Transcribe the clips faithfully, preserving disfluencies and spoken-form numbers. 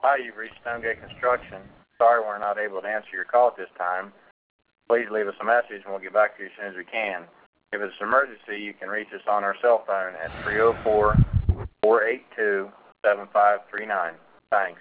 Hi, you've reached Stonegate Construction. Sorry we're not able to answer your call at this time. Please leave us a message and we'll get back to you as soon as we can. If it's an emergency, you can reach us on our cell phone at three oh four, four eight two, seven five three nine. Thanks.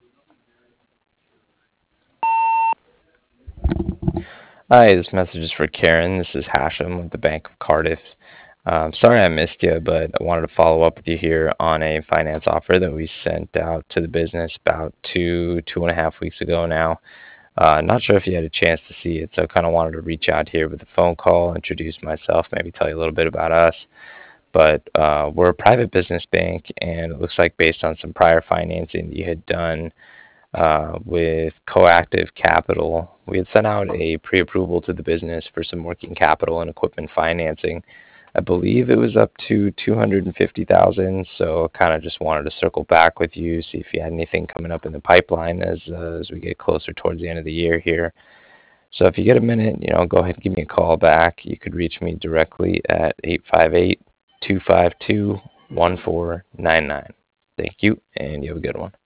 Hi, this message is for Karen. This is Hashem with the Bank of Cardiff. Um, sorry I missed you, but I wanted to follow up with you here on a finance offer that we sent out to the business about two, two and a half weeks ago now. Uh, not sure if you had a chance to see it, so I kind of wanted to reach out here with a phone call, introduce myself, maybe tell you a little bit about us. But uh, we're a private business bank, and it looks like based on some prior financing that you had done uh, with Coactive Capital, we had sent out a pre-approval to the business for some working capital and equipment financing. I believe it was up to two hundred fifty thousand dollars, so kind of just wanted to circle back with you, see if you had anything coming up in the pipeline as uh, as we get closer towards the end of the year here. So if you get a minute, you know, go ahead and give me a call back. You could reach me directly at eight five eight, two five two, one four nine nine. Thank you, and you have a good one.